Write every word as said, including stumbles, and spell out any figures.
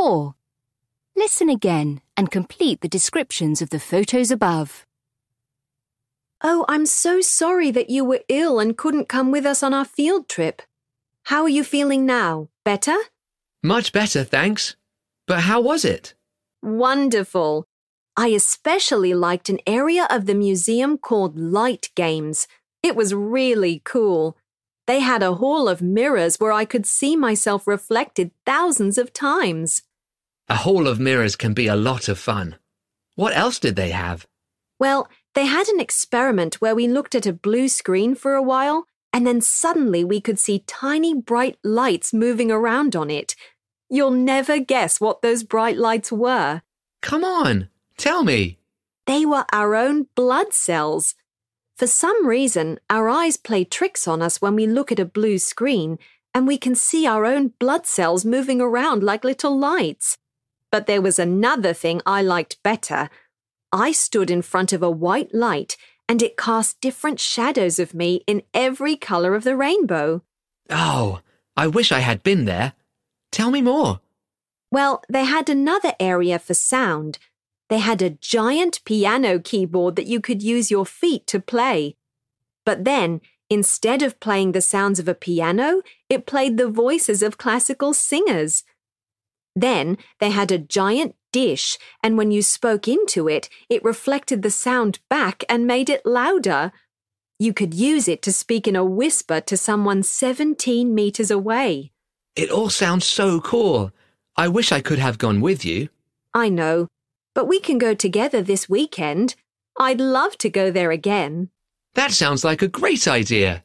four. Listen again and complete the descriptions of the photos above. Oh, I'm so sorry that you were ill and couldn't come with us on our field trip. How are you feeling now? Better? Much better, thanks. But how was it? Wonderful. I especially liked an area of the museum called Light Games. It was really cool. They had a hall of mirrors where I could see myself reflected thousands of times. A hall of mirrors can be a lot of fun. What else did they have? Well, they had an experiment where we looked at a blue screen for a while, and then suddenly we could see tiny bright lights moving around on it. You'll never guess what those bright lights were. Come on, tell me. They were our own blood cells. For some reason, our eyes play tricks on us when we look at a blue screen, and we can see our own blood cells moving around like little lights. But there was another thing I liked better. I stood in front of a white light, and it cast different shadows of me in every color of the rainbow. Oh, I wish I had been there. Tell me more. Well, they had another area for sound. They had a giant piano keyboard that you could use your feet to play. But then, instead of playing the sounds of a piano, it played the voices of classical singers. Then they had a giant dish, and when you spoke into it, it reflected the sound back and made it louder. You could use it to speak in a whisper to someone seventeen meters away. It all sounds so cool. I wish I could have gone with you. I know, but we can go together this weekend. I'd love to go there again. That sounds like a great idea.